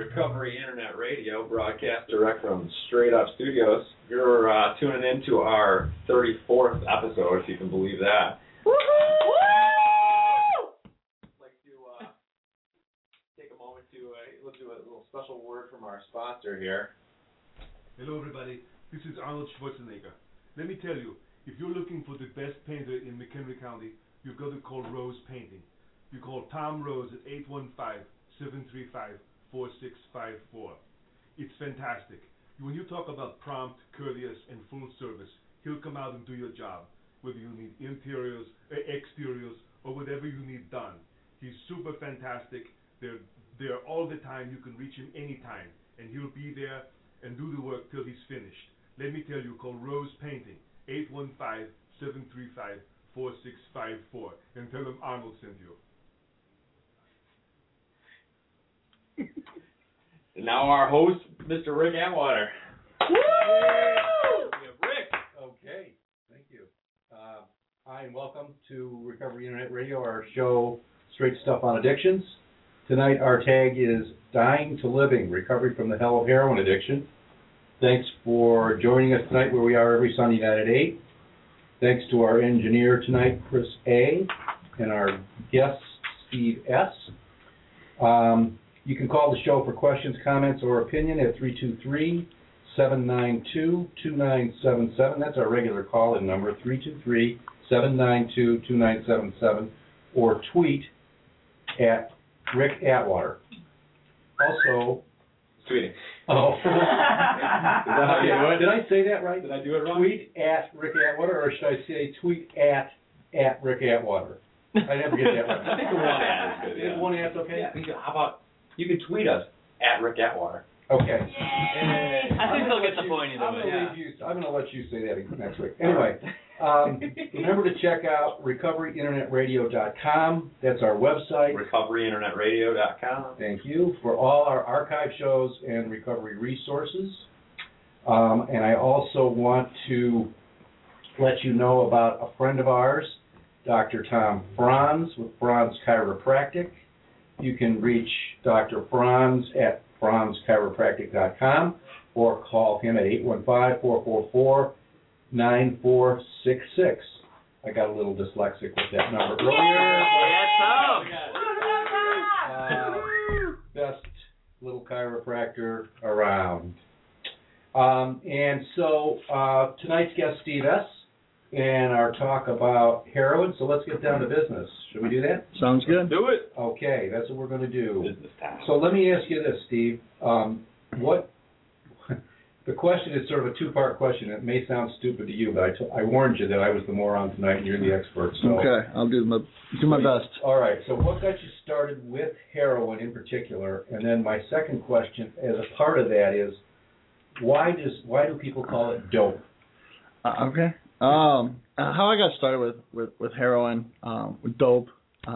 Recovery Internet Radio, broadcast direct from Straight Up Studios. You're tuning in to our 34th episode, if you can believe that. Woo-hoo! I'd like to take a moment to let's do a little special word from our sponsor here. Hello, everybody. This is Arnold Schwarzenegger. Let me tell you, if you're looking for the best painter in McHenry County, you've got to call Rose Painting. You call Tom Rose at 815-735-4654. It's fantastic. When you talk about prompt, courteous, and full service, he'll come out and do your job, whether you need interiors, exteriors, or whatever you need done. He's super fantastic. They're there all the time. You can reach him anytime, and he'll be there and do the work till he's finished. Let me tell you, call Rose Painting, 815-735-4654, and tell him Arnold sent you. And now our host, Mr. Rick Atwater. Woo! Rick. Okay, thank you. Hi, and welcome to Recovery Internet Radio, our show, Straight Stuff on Addictions. Tonight, our tag is Dying to Living, Recovery from the Hell of Heroin Addiction. Thanks for joining us tonight, where we are every Sunday night at 8. Thanks to our engineer tonight, Chris A., and our guest, Steve S. You can call the show for questions, comments, or opinion at 323-792-2977. That's our regular call-in number, 323-792-2977, or tweet at Rick Atwater. Also, tweeting. Oh. Is that how you do it? Did I say that right? Did I do it wrong? Tweet at Rick Atwater, or should I say tweet at Rick Atwater? I never get that right. I think the one at is good. Is one at's okay? Yeah. How about you can tweet us at Rick Atwater. Okay. Yay! I think they'll get the point either way. I'm going to let you say that next week. Anyway, remember to check out recoveryinternetradio.com. That's our website. recoveryinternetradio.com. Thank you for all our archive shows and recovery resources. And I also want to let you know about a friend of ours, Dr. Tom Franz with Franz Chiropractic. You can reach Dr. Franz at franzchiropractic.com or call him at 815-444-9466. I got a little dyslexic with that number earlier. Best little chiropractor around. And so tonight's guest, Steve S., and our talk about heroin. So let's get down to business. Should we do that? Sounds good. Do it. Okay, that's what we're going to do. Business time. So let me ask you this, Steve. The question is sort of a two-part question. It may sound stupid to you, but I warned you that I was the moron tonight and you're the expert. So. Okay, I'll do my best. All right, so what got you started with heroin in particular? And then my second question as a part of that is, why do people call it dope? Okay. How I got started with heroin, with dope,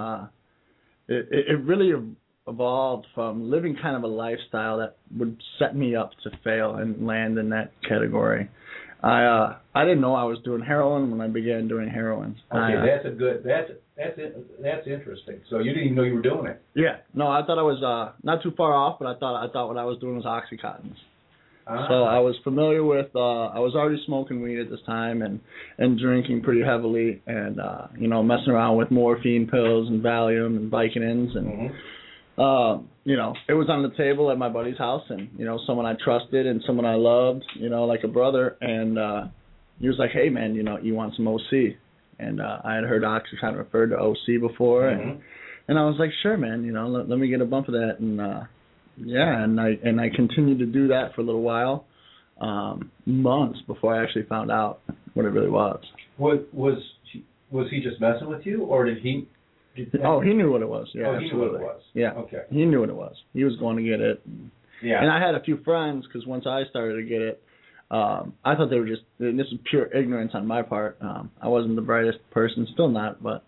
it really evolved from living kind of a lifestyle that would set me up to fail and land in that category. I didn't know I was doing heroin when I began doing heroin. Okay, that's interesting. So you didn't even know you were doing it? Yeah. No, I thought I was not too far off, but I thought what I was doing was Oxycontins. So I was familiar with, I was already smoking weed at this time and drinking pretty heavily and, messing around with morphine pills and Valium and Vicodins and, it was on the table at my buddy's house and, someone I trusted and someone I loved, like a brother. And he was like, hey, man, you want some OC? And I had heard Oxycontin referred to OC before. And I was like, sure, man, let me get a bump of that. And, and I continued to do that for a little while, months before I actually found out what it really was. Was he just messing with you, or did he? Oh, he knew what it was. Yeah, he knew what it was. Yeah, okay. He knew what it was. He was going to get it. Yeah. And I had a few friends because once I started to get it, I thought they were just. And this is pure ignorance on my part. I wasn't the brightest person, still not, but.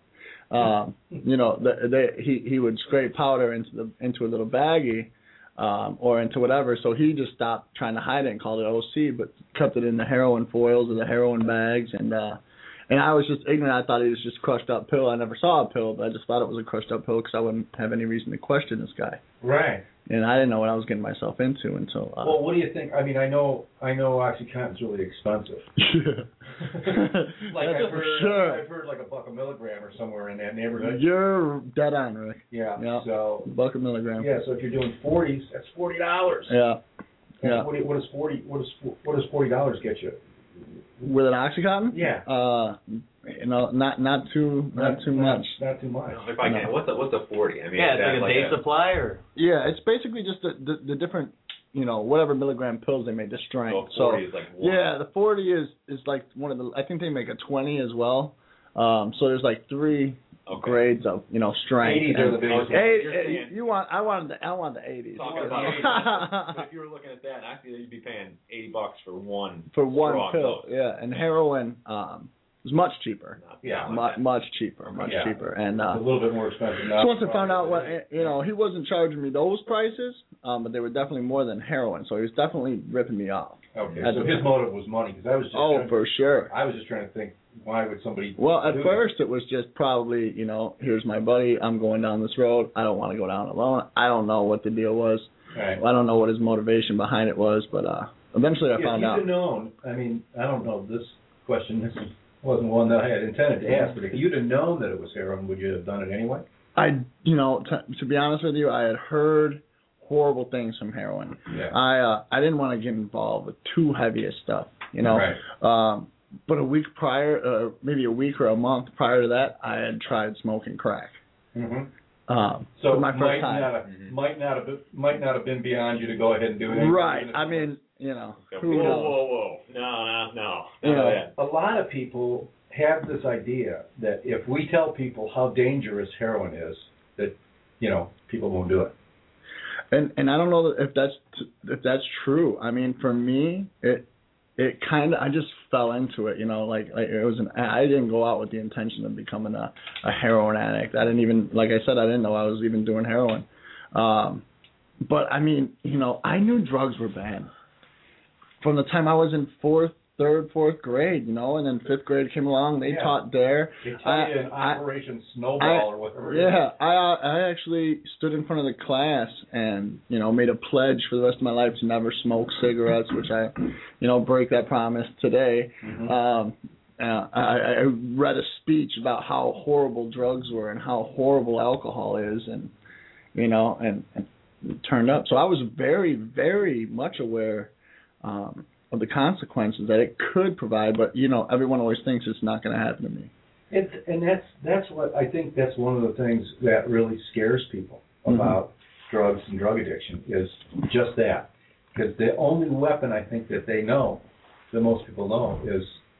He would scrape powder into a little baggie. Or into whatever, so he just stopped trying to hide it and called it OC, but kept it in the heroin foils or the heroin bags, and I was just ignorant. I thought it was just crushed up pill. I never saw a pill, but I just thought it was a crushed up pill because I wouldn't have any reason to question this guy. Right. And I didn't know what I was getting myself into until. Well, what do you think? I mean, I know OxyContin's really expensive. Like I've heard like $1 a milligram or somewhere in that neighborhood. You're dead on, Rick. Yeah. So $1 a milligram. Yeah. So if you're doing 40s, that's $40. Yeah. And yeah. What does $40 get you? With an OxyContin? Yeah. Not too much. Not too much. If I can, what's a 40? I mean, yeah, it's like a day supply, or? Yeah, it's basically just the different, whatever milligram pills they make, the strength. So 40 is like 1. Yeah, the 40 is like one of the. I think they make a 20 as well. So there's like 3 grades of strength. 80s are the biggest. I want the 80s. Talking about 80s. But if you were looking at that, actually you'd be paying $80 for one. For one pill, dose. yeah. And heroin is much cheaper. Yeah, much cheaper, cheaper. And it's a little bit more expensive now. So once I found out what he wasn't charging me those prices, but they were definitely more than heroin. So he was definitely ripping me off. Okay, so his motive was money, because I was just. For sure. I was just trying to think, why would somebody? Well, at first it was just probably, here's my buddy, I'm going down this road, I don't want to go down alone. I don't know what the deal was. Right. I don't know what his motivation behind it was, but eventually I found out. If you'd have known, I mean, I don't know, this question wasn't one that I had intended to ask, but if you'd have known that it was heroin, would you have done it anyway? To be honest with you, I had heard horrible things from heroin. Yeah. I didn't want to get involved with too heavy stuff, Right. But a week prior, maybe a week or a month prior to that, I had tried smoking crack. Mm-hmm. So my first time. Might not have been beyond you to go ahead and do it. Right. I mean, who knows? Whoa. No. A lot of people have this idea that if we tell people how dangerous heroin is, that people won't do it. And I don't know if that's true. I mean, for me, it kind of, I just fell into it, like it was I didn't go out with the intention of becoming a heroin addict. I didn't even, like I said, I didn't know I was even doing heroin. But I mean, I knew drugs were bad from the time I was in third, fourth grade, and then fifth grade came along. They taught DARE. They taught you in Operation Snowball or whatever. Yeah, I actually stood in front of the class and made a pledge for the rest of my life to never smoke cigarettes, which I break that promise today. Mm-hmm. I read a speech about how horrible drugs were and how horrible alcohol is, and and it turned up. So I was very, very much aware of the consequences that it could provide, but everyone always thinks it's not going to happen to me. And that's what I think. That's one of the things that really scares people about drugs and drug addiction is just that, because the only weapon I think that they know, that most people know, is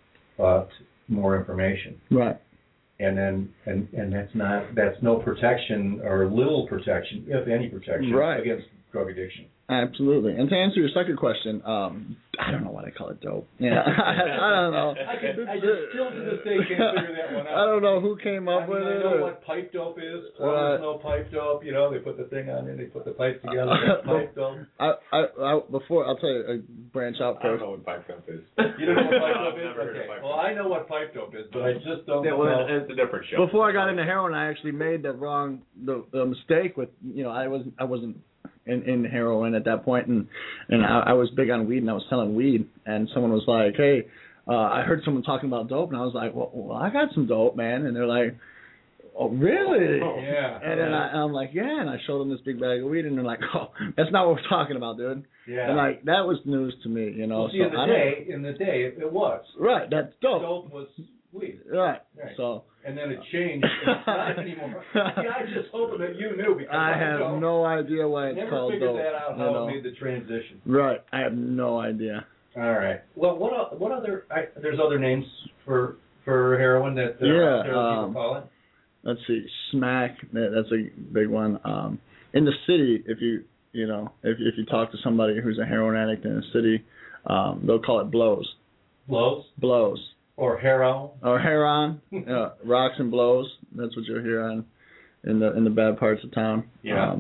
more information. Right. And then and that's no protection or little protection, if any protection, against drug addiction. Absolutely. And to answer your second question, I don't know why they call it dope. Yeah, I don't know. I just still to this day can't figure that one out. I don't know who came up with it. I know what pipe dope is. There's no pipe dope. They put the thing on it. They put the pipes together. Pipe dope. Before, I'll tell you, branch out first. I don't know what pipe dope is. You don't know what pipe dope is? Never heard of pipe dope. Well, I know what pipe dope is, but I just don't know. It's a different show. Before I got into heroin, I actually made the mistake with, I wasn't in heroin at that point, and I was big on weed, and I was selling weed, and someone was like, hey, I heard someone talking about dope, and I was like, well, I got some dope, man, and they're like, oh, really? Oh, yeah. And then I'm like, yeah, and I showed them this big bag of weed, and they're like, oh, that's not what we're talking about, dude. Yeah. And like, that was news to me, Well, see, in the day, it was. Right, that's dope. Dope was weed. Right. So. And then it changed. It's not anymore. I just hoping that you knew, because I have no idea why it's called dope. Never figured that out, how it made the transition. Right. I have no idea. All right. Well, what other? There's other names for heroin that people call it. Let's see, smack. That's a big one. In the city, if you talk to somebody who's a heroin addict in the city, they'll call it blows. Blows. Or heroin. Rocks and blows. That's what you'll hear in the bad parts of town. Yeah.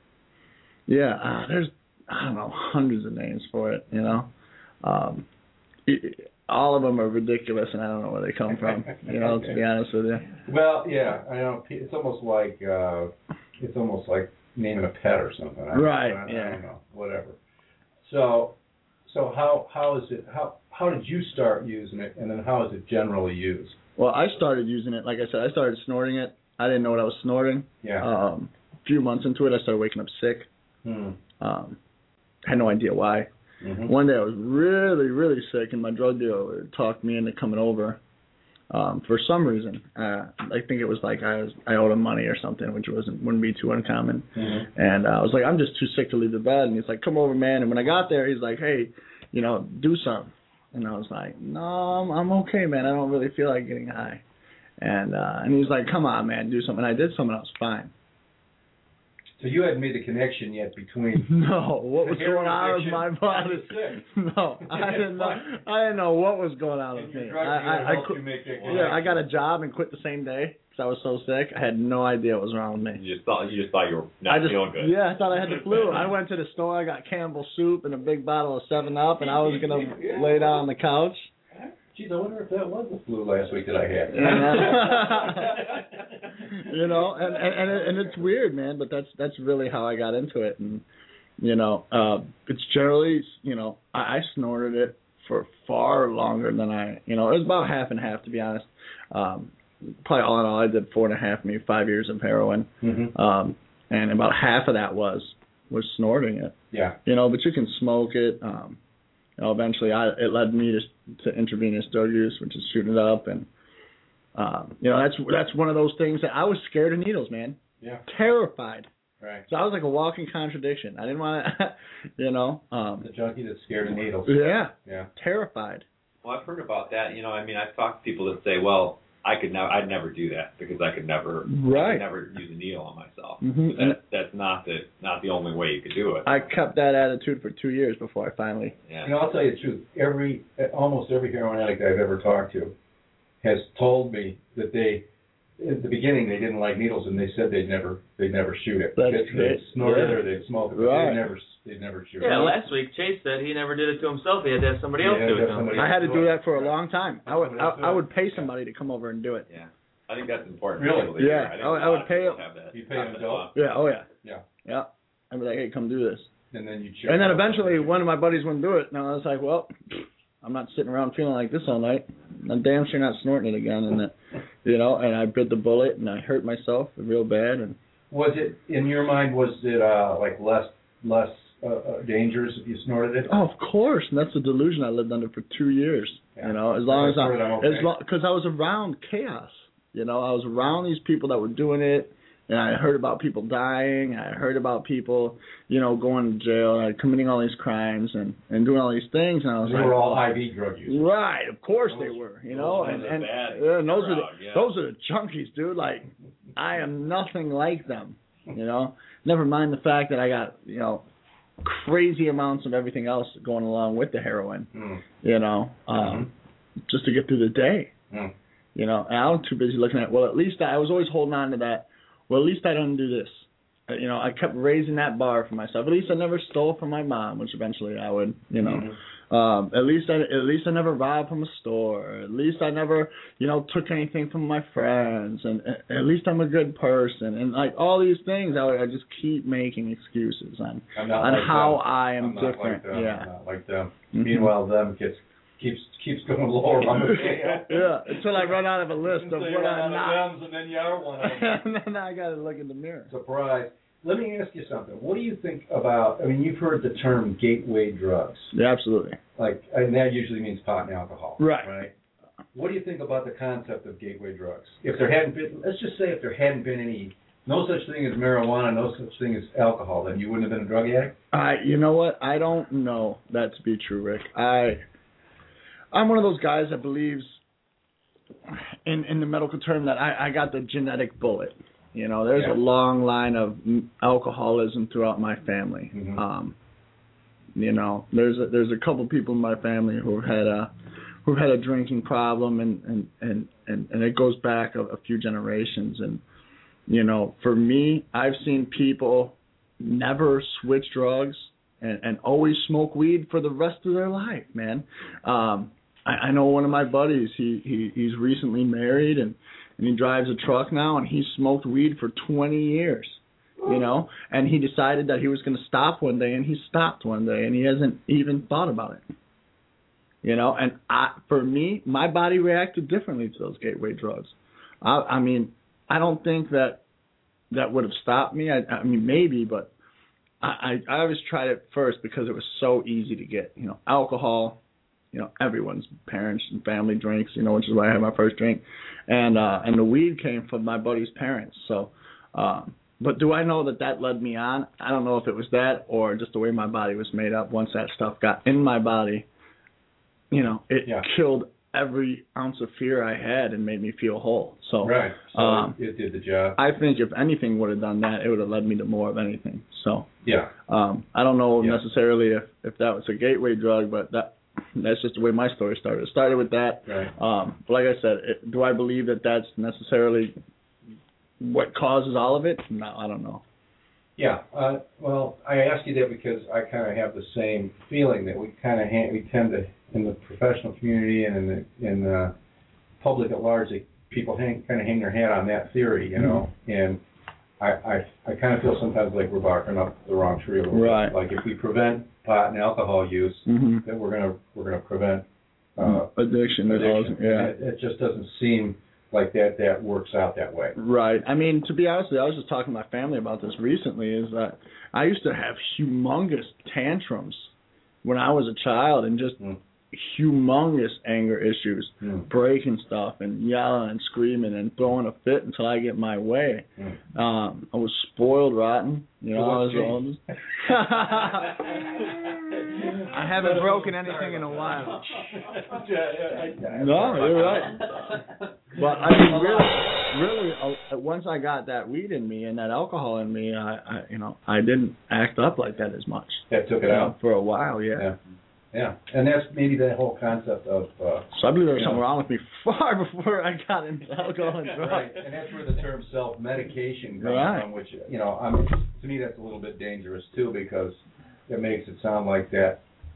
There's, I don't know, hundreds of names for it. All of them are ridiculous, and I don't know where they come from. To be honest with you. Well, yeah, I know. It's almost like naming a pet or something. Right. I don't know. Whatever. So how is it? How did you start using it, and then how is it generally used? Well, I started using it. Like I said, I started snorting it. I didn't know what I was snorting. Yeah. A few months into it, I started waking up sick. Had no idea why. Mm-hmm. One day I was really, really sick, and my drug dealer talked me into coming over. For some reason, I think it was like I owed him money or something, which wouldn't be too uncommon. Mm-hmm. And I was like, I'm just too sick to leave the bed. And he's like, come over, man. And when I got there, he's like, hey, do something. And I was like, no, I'm okay, man. I don't really feel like getting high. And he's like, come on, man, do something. And I did something, I was fine. So you hadn't made the connection yet between No, what was going on with my body? No, I didn't know what was going on with me. I got a job and quit the same day because I was so sick. I had no idea what was wrong with me. You just thought you were not feeling good. Yeah, I thought I had the flu. I went to the store. I got Campbell soup and a big bottle of 7-Up, and I was gonna lay down on the couch. Geez, I wonder if that was the flu last week that I had. And it's weird, man, but that's really how I got into it. And it's generally, I snorted it for far longer than it was about half and half, to be honest. Probably all in all, I did 4.5, maybe 5 years of heroin. Mm-hmm. And about half of that was snorting it. Yeah. But you can smoke it. Eventually, it led me to intravenous drug use, which is shooting it up, and that's one of those things that I was scared of needles, man. Yeah. Terrified. Right. So I was like a walking contradiction. I didn't want to, the junkie that's scared of needles. Yeah. Yeah. Terrified. Well, I've heard about that. I've talked to people that say, well, I'd never do that because I could never use a needle on myself. Mm-hmm. But that's not the only way you could do it. I kept that attitude for 2 years before I finally. Yeah. I'll tell you the truth. Almost every heroin addict I've ever talked to has told me that at the beginning they didn't like needles and they said they'd never shoot it. They'd snort it or they'd smoke it. But right. They'd never shoot it. Yeah, last week Chase said he never did it to himself. He had to have somebody else do it to him. I had to do that for a long time. I would pay somebody to come over and do it. Yeah. I think that's important. Really? Yeah. I would pay it. You pay an adult? Yeah. Oh yeah. Yeah. Yeah. I'd be like, hey, come do this. And then you. And then eventually, one of my buddies wouldn't do it. And I was like, well, I'm not sitting around feeling like this all night. I'm damn sure not snorting it again. And and I bit the bullet and I hurt myself real bad. And was it in your mind? Was it like less dangerous if you snorted it? Oh, of course. And that's the delusion I lived under for 2 years. Yeah. As long as because I was around chaos. I was around these people that were doing it, and I heard about people dying. I heard about people, going to jail and committing all these crimes and doing all these things. And I was they were all IV drug users. Right, of course they were. Those are the junkies, dude. Like, I am nothing like them. Never mind the fact that I got crazy amounts of everything else going along with the heroin. Just to get through the day. And I was too busy looking at, well, at least I was always holding on to that. Well, at least I don't do this. I kept raising that bar for myself. At least I never stole from my mom, which eventually I would, At least I never robbed from a store. At least I never, took anything from my friends. And at least I'm a good person. And like all these things, I just keep making excuses on how I am different. I'm not like them. Mm-hmm. Meanwhile, them keeps going lower on the scale. Yeah, until I run out of a list of what I'm not. And then you are one of them. And then I got to look in the mirror. Surprise. Let me ask you something. What do you think about, you've heard the term gateway drugs. Yeah, absolutely. And that usually means pot and alcohol. Right. What do you think about the concept of gateway drugs? If there hadn't been, let's just say if there hadn't been no such thing as marijuana, no such thing as alcohol, then you wouldn't have been a drug addict? You know what? I don't know that to be true, Rick. I'm one of those guys that believes in the medical term that I got the genetic bullet. There's a long line of alcoholism throughout my family. Mm-hmm. There's a couple people in my family who've had a drinking problem, and it goes back a few generations. And for me, I've seen people never switch drugs and always smoke weed for the rest of their life, man. I know one of my buddies. He's recently married and he drives a truck now, and he smoked weed for 20 years. you know, and he decided that he was going to stop one day, and he stopped one day, and he hasn't even thought about it. You know, and for me, my body reacted differently to those gateway drugs. I mean, I don't think that would have stopped me. I mean, maybe, but I always tried it first because it was so easy to get. You know, alcohol, you know, everyone's parents and family drinks, you know, which is why I had my first drink. And the weed came from my buddy's parents. So, but do I know that led me on? I don't know if it was that or just the way my body was made up. Once that stuff got in my body, you know, it killed every ounce of fear I had and made me feel whole. So, right. So it did the job. I think if anything would have done that, it would have led me to more of anything. So, yeah. I don't know necessarily if that was a gateway drug, but that's just the way my story started. It started with that. Right. But like I said, do I believe that that's necessarily what causes all of it? No, I don't know. Yeah. Well, I ask you that because I kind of have the same feeling that we tend to, in the professional community and in the public at large, people hang their hat on that theory, you know. And I kind of feel sometimes like we're barking up the wrong tree a little bit. Like if we prevent pot and alcohol use, that we're gonna prevent addiction. It just doesn't seem like that works out that way. Right. I mean, to be honest with you, I was just talking to my family about this recently, is that I used to have humongous tantrums when I was a child and just humongous anger issues, breaking stuff and yelling and screaming and throwing a fit until I get my way. I was spoiled rotten. You know, I was the oldest. I haven't broken anything in a while. No, you're right. But I mean, really, once I got that weed in me and that alcohol in me, I didn't act up like that as much. That took it out for a while, yeah. Yeah, and that's maybe that whole concept of... so I believe there was something wrong with me far before I got into alcohol and drugs. Right, and that's where the term self-medication comes from, which, you know, to me that's a little bit dangerous, too, because it makes it sound like that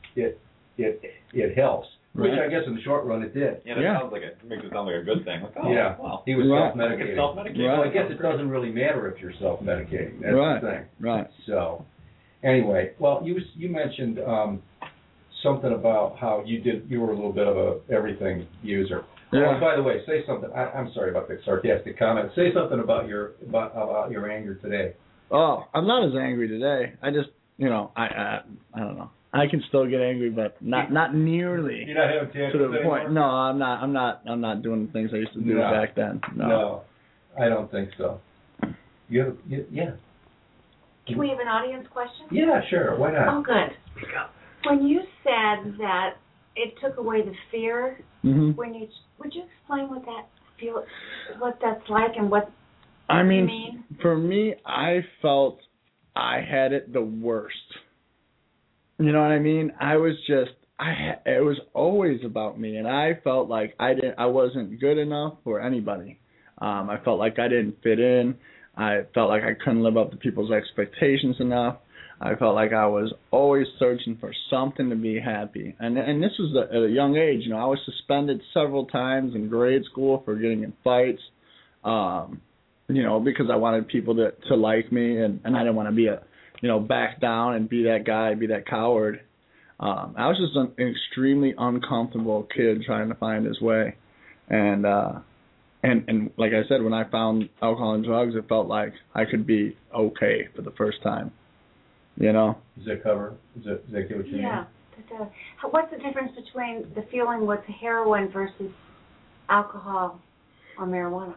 it helps, which I guess in the short run it did. Yeah, that sounds like it makes it sound like a good thing. Like, wow. He was self-medicating. Well, I guess it doesn't really matter if you're self-medicating. That's the thing. Right. So, anyway, well, you mentioned... something about how you were a little bit of a everything user. Yeah. Oh, by the way, say something. I'm sorry about the sarcastic comment. Say something about your anger today. Oh, I'm not as angry today. I just, you know, I don't know. I can still get angry, but not nearly. You're not having tantrums to the anymore? point. No, I'm not doing the things I used to do back then. No, I don't think so. Yeah. Can we have an audience question? Yeah, sure. Why not? Oh, good. When you said that it took away the fear, would you explain what that's like and what you mean? For me, I felt I had it the worst. You know what I mean? I was just, it was always about me, and I felt like I wasn't good enough for anybody. I felt like I didn't fit in. I felt like I couldn't live up to people's expectations enough. I felt like I was always searching for something to be happy. And this was at a young age. You know, I was suspended several times in grade school for getting in fights, you know, because I wanted people to like me, and I didn't want to be back down and be that guy, be that coward. I was just an extremely uncomfortable kid trying to find his way. And like I said, when I found alcohol and drugs, it felt like I could be okay for the first time. You know? Does that cover? Does that get what you mean? Yeah. What's the difference between the feeling with heroin versus alcohol or marijuana?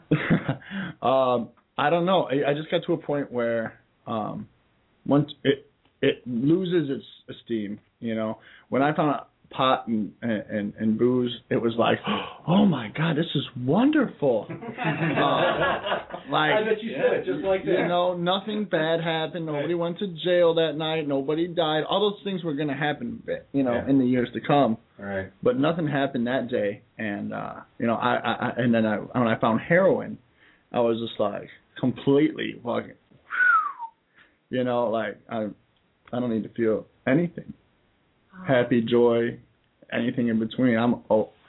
I don't know. I just got to a point where once it loses its esteem. You know, when I found out pot and booze, it was like, oh my God, this is wonderful. I bet you said it just like that. You know, nothing bad happened. Nobody went to jail that night. Nobody died. All those things were going to happen, you know, in the years to come. Right. But nothing happened that day. And you know, when I found heroin, I was just like completely fucking, you know, like I don't need to feel anything. Happy, joy, anything in between.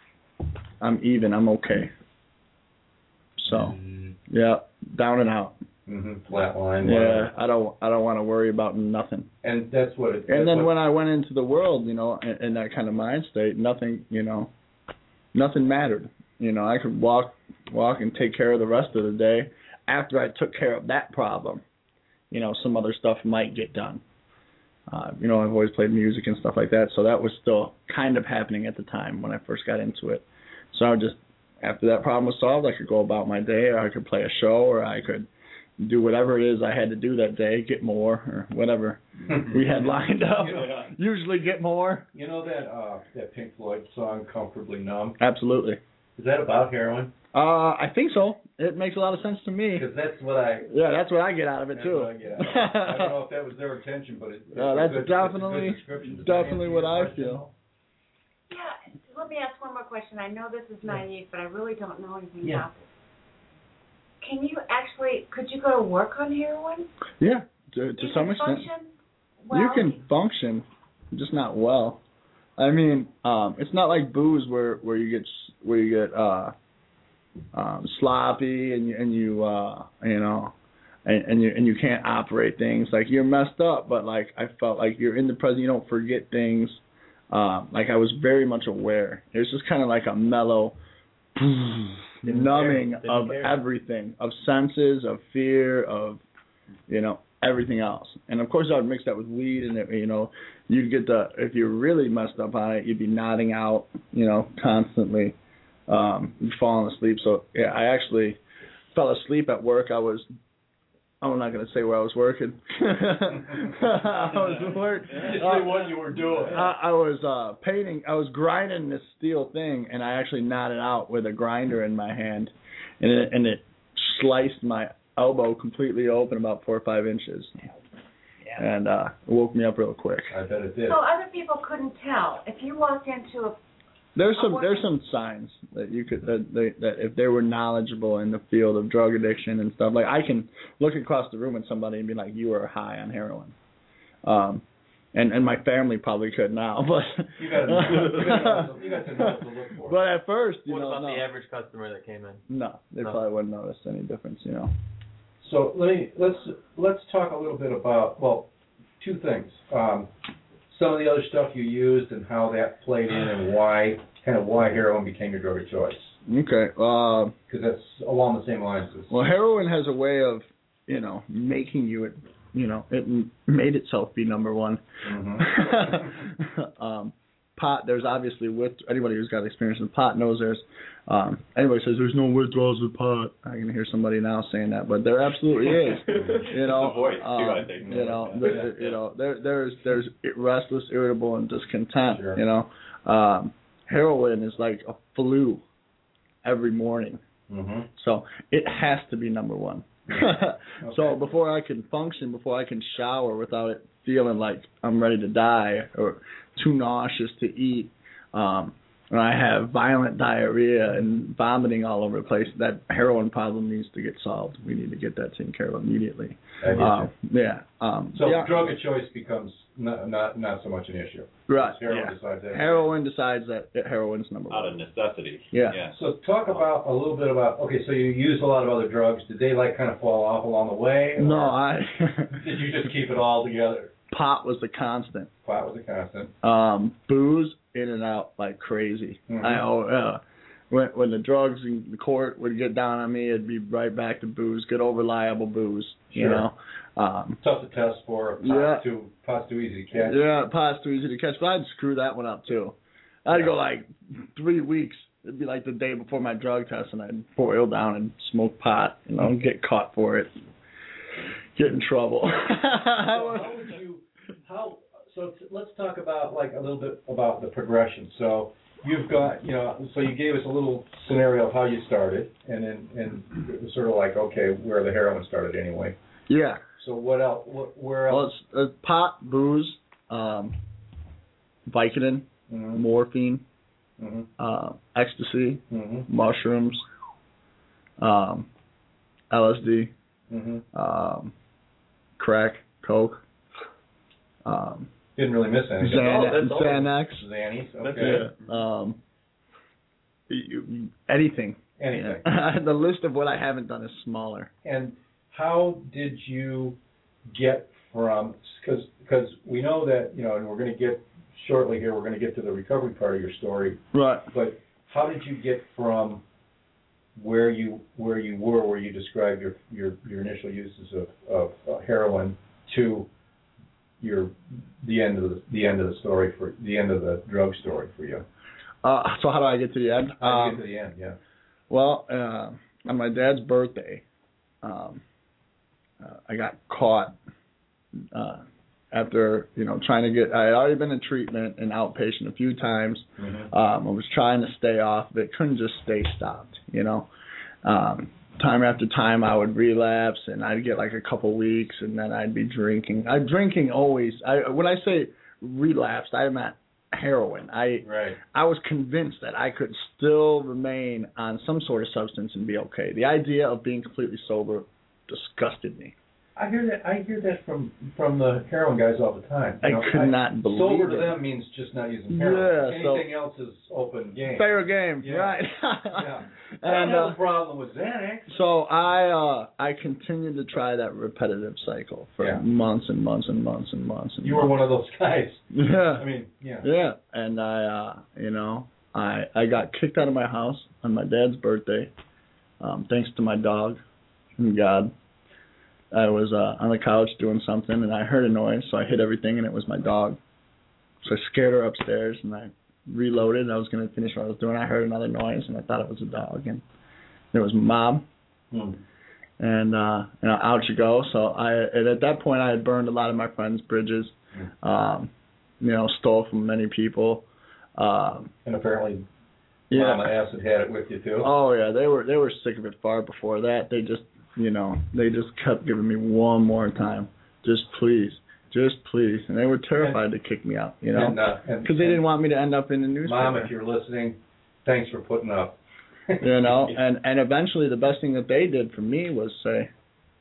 I'm even. I'm okay. So, yeah, down and out. Flatline. Yeah, I don't want to worry about nothing. And that's what it. And then when I went into the world, you know, in that kind of mind state, nothing mattered. You know, I could walk and take care of the rest of the day. After I took care of that problem, you know, some other stuff might get done. You know, I've always played music and stuff like that, so that was still kind of happening at the time when I first got into it. So I would just, after that problem was solved, I could go about my day, or I could play a show, or I could do whatever it is I had to do that day, get more, or whatever we had lined up. Usually get more. You know that Pink Floyd song, Comfortably Numb? Absolutely. Is that about heroin? I think so. It makes a lot of sense to me. Because that's what I... Yeah, that's what I get out of it, too. I don't know if that was their intention, but that's definitely what I feel. Yeah, let me ask one more question. I know this is naive, but I really don't know anything about this. Could you go to work on heroin? Yeah, to some extent. Function well? You can function, just not well. I mean, it's not like booze where you get sloppy and you can't operate things. Like, you're messed up, but like I felt like you're in the present. You don't forget things. Like, I was very much aware. It was just kind of like a mellow numbing of everything, of senses, of fear, of, you know, everything else. And of course I would mix that with weed, and you know, you'd get if you're really messed up on it, you'd be nodding out, you know, constantly, you'd falling asleep. So yeah, I actually fell asleep at work. I'm not going to say where I was working. I was working. Just say what you were doing. I was painting. I was grinding this steel thing, and I actually nodded out with a grinder in my hand, and it sliced my elbow completely open, about 4 or 5 inches. Yeah. And it woke me up real quick. I bet it did. So other people couldn't tell if you walked into a. There's some signs that you could that if they were knowledgeable in the field of drug addiction and stuff, like I can look across the room at somebody and be like, you are high on heroin, and my family probably could now, but you got to know what to look for. But at first, what about the average customer that came in? No, they probably wouldn't notice any difference, you know. So let's talk a little bit about 2 things. Some of the other stuff you used and how that played in, and why heroin became your drug of choice. Okay. Because that's along the same lines. Well, heroin has a way of, you know, making you, it made itself be number one. Mm-hmm. Pot, there's obviously, with anybody who's got experience with pot knows anybody says there's no withdrawals with pot. I can hear somebody now saying that, but there absolutely is. You know, the voice too, I think. There's restless, irritable, and discontent. Sure. You know, heroin is like a flu every morning. Mm-hmm. So it has to be number one. Okay. So before I can function, before I can shower without it feeling like I'm ready to die or too nauseous to eat, and I have violent diarrhea and vomiting all over the place, that heroin problem needs to get solved. We need to get that taken care of immediately. Yeah. So yeah. Drug of choice becomes not so much an issue. Right. Heroin decides that. Heroin decides that heroin's number one. Out of necessity. Yeah. So talk about a little bit about, okay, so you used a lot of other drugs. Did they kind of fall off along the way? No, Did you just keep it all together? Pot was the constant. Pot was a constant. Booze, in and out like crazy. Mm-hmm. When the drugs in the court would get down on me, it'd be right back to booze, good old reliable booze. Sure. You know. Tough to test for. Pot's too easy to catch. Yeah, pot's too easy to catch, but I'd screw that one up too. I'd go like 3 weeks. It'd be like the day before my drug test, and I'd boil down and smoke pot, and get caught for it, get in trouble. So let's talk about a little bit about the progression. So you've got, so you gave us a little scenario of how you started, and it was sort of like, okay, where the heroin started anyway. Yeah. So what else? Where else? Well, it's pot, booze, Vicodin, mm-hmm. morphine, mm-hmm. Ecstasy, mm-hmm. mushrooms, LSD, mm-hmm. crack, coke. Didn't really miss anything. Xanax. Xannies, okay. Yeah. Anything. Anything. The list of what I haven't done is smaller. And how did you get from, because we know that, and we're going to get shortly here, we're going to get to the recovery part of your story. Right. But how did you get from where you were, where you described your initial uses of heroin, to the end of the story, for the end of the drug story for you? So how do I get to the end? How do you get to the end? Yeah. Well, on my dad's birthday, I got caught after trying to get. I had already been in treatment and outpatient a few times. Mm-hmm. I was trying to stay off, but couldn't just stay stopped. Time after time, I would relapse, and I'd get like a couple weeks, and then I'd be drinking. Drinking always. When I say relapsed, I meant heroin. Right. I was convinced that I could still remain on some sort of substance and be okay. The idea of being completely sober disgusted me. I hear that from the heroin guys all the time. I could not believe sober it. to them means just not using heroin. Yeah, anything else is open game. Fair game, yeah. right? Yeah. And I don't have a problem with Xanax. So I continued to try that repetitive cycle for months and months and months and months. And you were one of those guys. Yeah. I mean, yeah. Yeah, and I got kicked out of my house on my dad's birthday, thanks to my dog and God. I was on the couch doing something, and I heard a noise, so I hit everything, and it was my dog. So I scared her upstairs, and I reloaded, and I was going to finish what I was doing. I heard another noise, and I thought it was a dog, and it was Mom. And out you go. So at that point, I had burned a lot of my friends' bridges, stole from many people. And apparently, Mama Acid had it with you too. Oh yeah, they were sick of it far before that. They just kept giving me one more time. Just please. And they were terrified to kick me out, because they didn't want me to end up in the newspaper. Mom, if you're listening, thanks for putting up. And eventually the best thing that they did for me was say,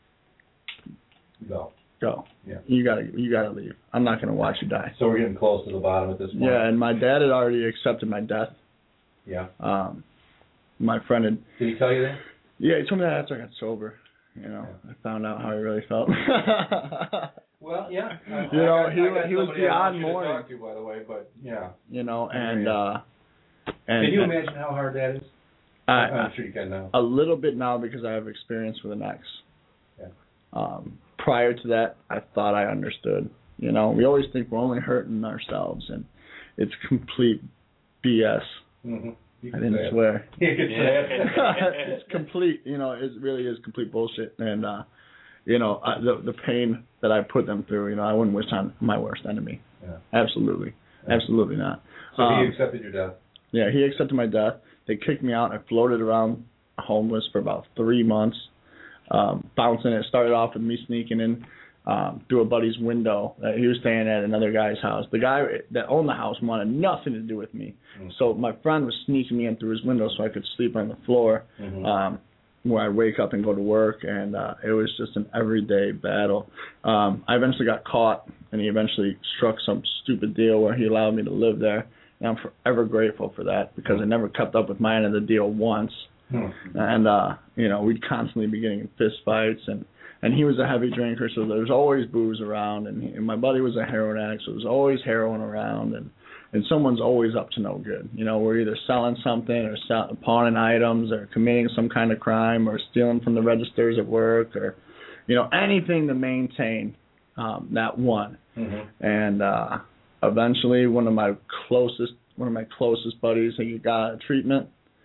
Go. Yeah. You gotta leave. I'm not gonna watch you die. So we're getting close to the bottom at this point. Yeah, and my dad had already accepted my death. Yeah. My friend had. Did he tell you that? Yeah, he told me that after I got sober. I found out how he really felt. Well, yeah. He was beyond mourning. To talk to, by the way, but yeah. And can you imagine how hard that is? I'm sure you can now. A little bit now because I have experience with an ex. Yeah. Prior to that, I thought I understood. We always think we're only hurting ourselves, and it's complete BS. Mm-hmm. I didn't swear. You can say it. It's complete, it really is complete bullshit. And, the pain that I put them through, I wouldn't wish on my worst enemy. Yeah. Absolutely. Yeah. Absolutely not. So he accepted your death? Yeah, he accepted my death. They kicked me out. I floated around homeless for about 3 months, bouncing. It started off with me sneaking in through a buddy's window. He was staying at another guy's house. The guy that owned the house wanted nothing to do with me. Mm-hmm. So my friend was sneaking me in through his window so I could sleep on the floor, where I wake up and go to work. And it was just an everyday battle. I eventually got caught, and he eventually struck some stupid deal where he allowed me to live there. And I'm forever grateful for that because I never kept up with my end of the deal once. Mm-hmm. And, we'd constantly be getting in fist fights, and he was a heavy drinker, so there was always booze around, and my buddy was a heroin addict, so there was always heroin around, and someone's always up to no good. We're either selling something or pawning items or committing some kind of crime or stealing from the registers at work or, anything to maintain that one. Mm-hmm. And eventually one of my closest buddies, he got out of treatment,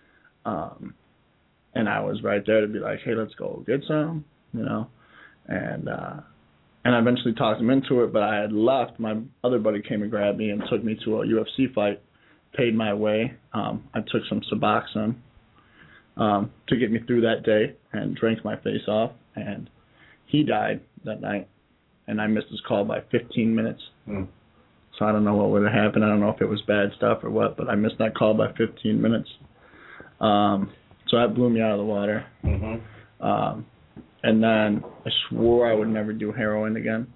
and I was right there to be like, hey, let's go get some, And I eventually talked him into it, but I had left. My other buddy came and grabbed me and took me to a UFC fight, paid my way. I took some Suboxone to get me through that day and drank my face off. And he died that night, and I missed his call by 15 minutes. Mm. So I don't know what would have happened. I don't know if it was bad stuff or what, but I missed that call by 15 minutes. So that blew me out of the water. Mm-hmm. And then I swore I would never do heroin again.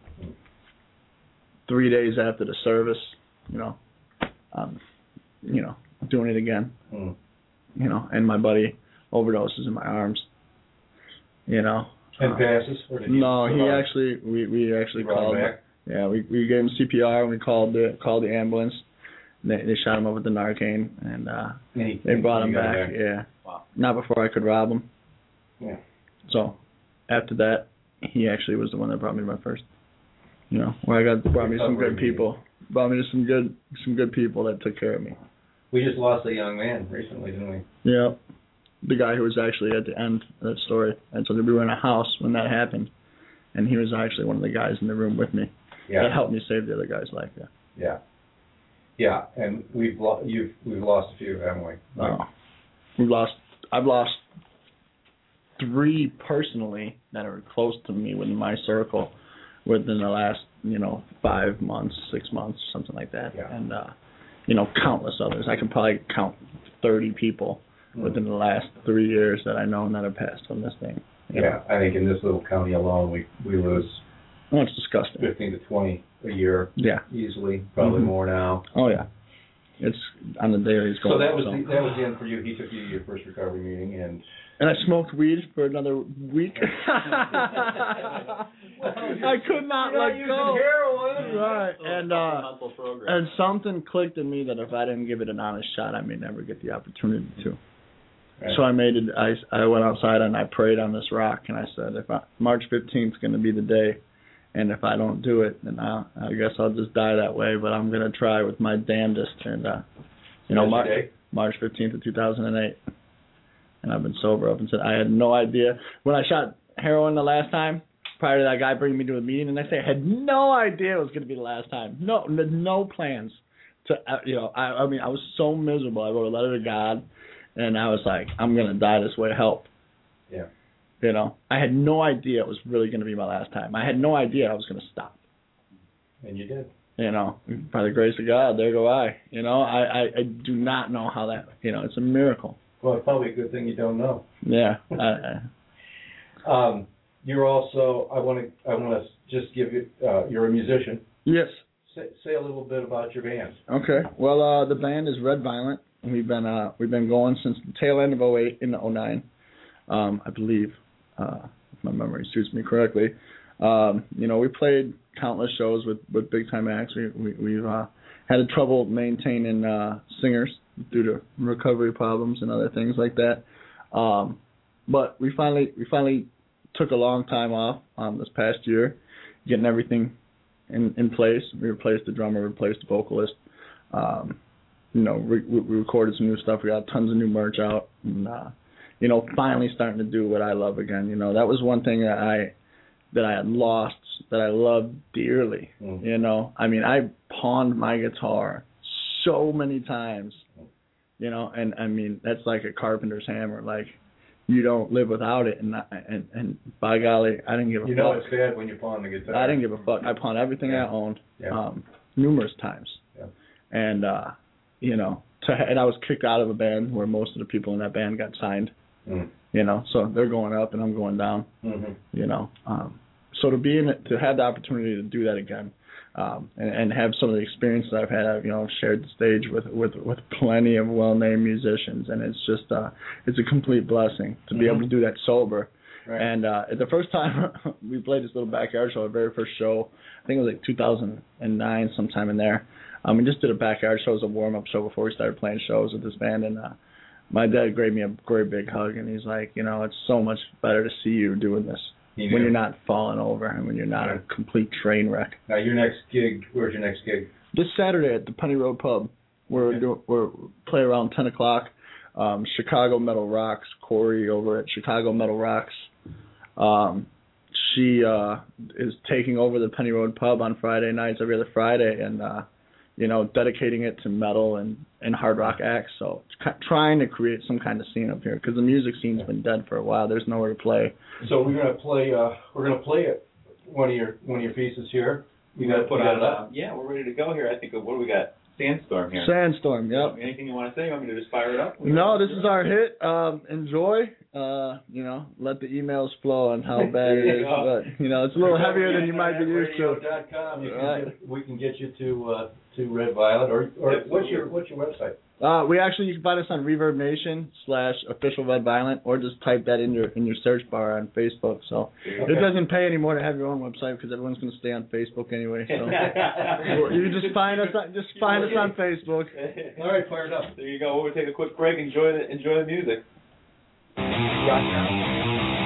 3 days after the service, doing it again. And my buddy overdoses in my arms. And passes? Or did you No, we actually called. Yeah, we gave him CPR and we called the ambulance. They shot him up with the Narcan and they brought him back. Yeah. Wow. Not before I could rob him. Yeah. So after that, he actually was the one that brought me to my first. Where I brought me some good people. Brought me to some good people that took care of me. We just lost a young man recently, didn't we? Yeah. The guy who was actually at the end of that story. And so we were in a house when that happened, and he was actually one of the guys in the room with me. Yeah. That helped me save the other guy's life. Yeah. Yeah. Yeah, and we've lost a few, haven't we? I've lost 3 personally that are close to me within my circle within the last 5 months, 6 months, something like that. Yeah. And countless others. I can probably count 30 people within the last 3 years that I know that have passed from this thing. Yeah, I think in this little county alone, we lose. Oh, it's disgusting. 15 to 20 a year. Yeah. Easily, probably more now. Oh yeah. It's on the daily. It's going. So that was the end for you. He took you to your first recovery meeting, and I smoked weed for another week. I could not let go. Heroin. Right, and something clicked in me that if I didn't give it an honest shot, I may never get the opportunity to. Right. So I went outside and I prayed on this rock, and I said, March 15th is going to be the day, and if I don't do it, then I guess I'll just die that way. But I'm going to try with my damnedest, and March 15th of 2008. And I've been sober up until I had no idea. When I shot heroin the last time, prior to that guy bringing me to a meeting, and I had no idea it was going to be the last time. No plans to, I mean, I was so miserable. I wrote a letter to God, and I was like, I'm going to die this way, help. Yeah. I had no idea it was really going to be my last time. I had no idea I was going to stop. And you did. By the grace of God, there go I. I do not know how that, it's a miracle. Well, it's probably a good thing you don't know. Yeah. You're also, I want to just give you, you're a musician. Yes. Say a little bit about your band. Okay. Well, the band is Red Violent. We've been going since the tail end of 2008 into 2009, I believe, if my memory suits me correctly. We played countless shows with big time acts. We've had trouble maintaining singers due to recovery problems and other things like that. But we finally took a long time off this past year, getting everything in place. We replaced the drummer, replaced the vocalist. We recorded some new stuff. We got tons of new merch out, and finally starting to do what I love again. That was one thing that I had lost that I loved dearly. I mean, I pawned my guitar so many times, and I mean, that's like a carpenter's hammer. Like, you don't live without it, and by golly, I didn't give a fuck. It's bad when you pawn the guitar. I didn't give a fuck. I pawned everything I owned, numerous times. Yeah. And, and I was kicked out of a band where most of the people in that band got signed. So they're going up and I'm going down. So to have the opportunity to do that again, and have some of the experience that I've had, I've shared the stage with plenty of well-named musicians, and it's just it's a complete blessing to be able to do that sober. Right. And the first time we played this little backyard show, our very first show, I think it was like 2009, sometime in there. We just did a backyard show as a warm-up show before we started playing shows with this band, and my dad gave me a great big hug, and he's like, it's so much better to see you doing this when you're not falling over and when you're not a complete train wreck. Now, your next gig, where's your next gig? This Saturday at the Penny Road Pub. We're play around 10 o'clock. Chicago Metal Rocks, Corey over at Chicago Metal Rocks. She is taking over the Penny Road Pub on Friday nights, every other Friday, and dedicating it to metal and hard rock acts. So trying to create some kind of scene up here, because the music scene's been dead for a while. There's nowhere to play. So we're gonna play. It. One of your pieces here. We got to put on. Yeah, we're ready to go here. I think. What do we got? Sandstorm here. Sandstorm. Yep. Anything you want to say? You want me to just fire it up? No, this is our hit. Enjoy. Let the emails flow on how bad it is. But it's a little heavier than you might be used to. Radio.com. We can get you to Red Violet, or what's your website? You can find us on Reverb Nation /official Red Violent, or just type that in your search bar on Facebook. So it doesn't pay anymore to have your own website because everyone's going to stay on Facebook anyway. So you can just find us on Facebook. All right, fire it up. There you go. We'll take a quick break. Enjoy the music. Rock now.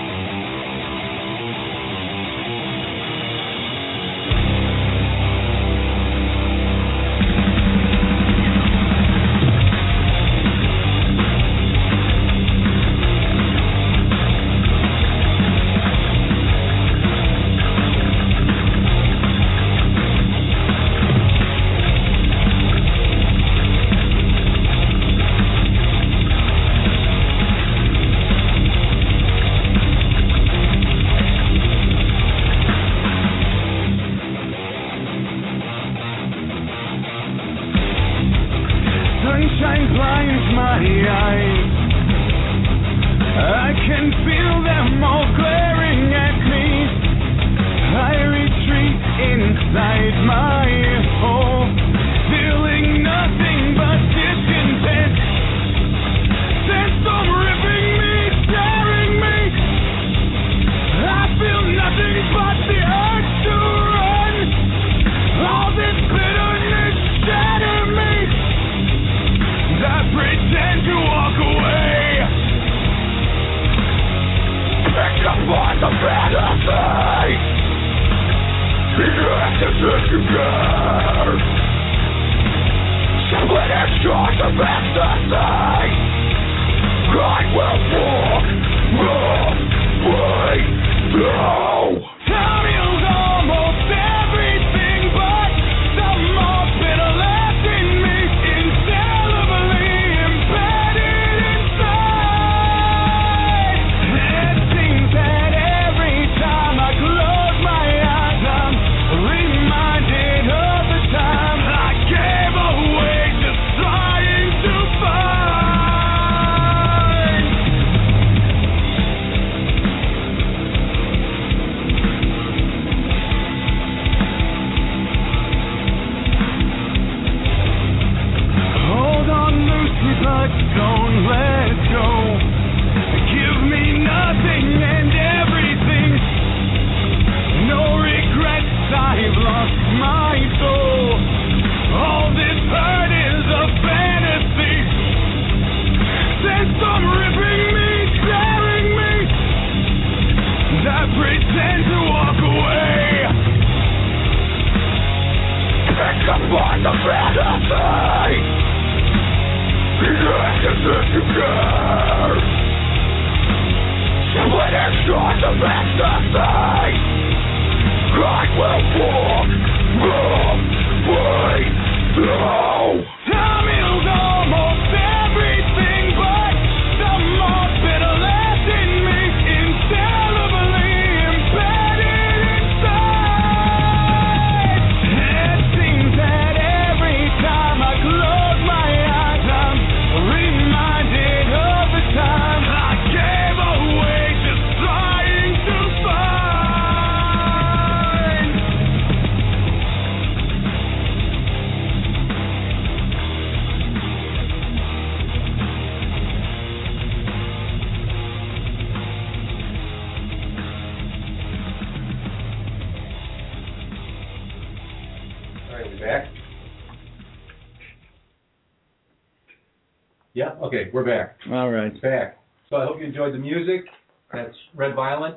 Yeah, okay, we're back. All right. Back. So I hope you enjoyed the music. That's Red Violent.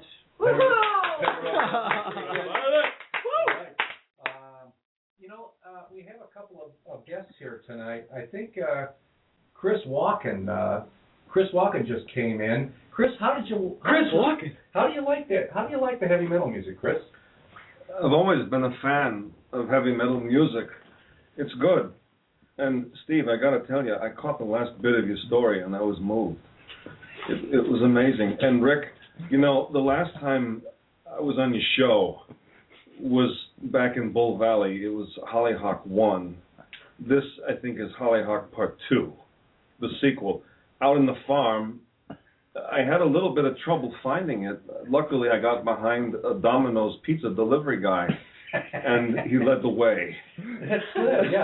We have a couple of guests here tonight. I think Chris Walken just came in. Chris, how do you like that? How do you like the heavy metal music, Chris? I've always been a fan of heavy metal music. It's good. And Steve, I got to tell you, I caught the last bit of your story and I was moved. It was amazing. And Rick, the last time I was on your show was back in Bull Valley. It was Hollyhock 1. This, I think, is Hollyhock Part 2, the sequel. Out in the farm, I had a little bit of trouble finding it. Luckily, I got behind a Domino's pizza delivery guy, and he led the way. That's good, yeah.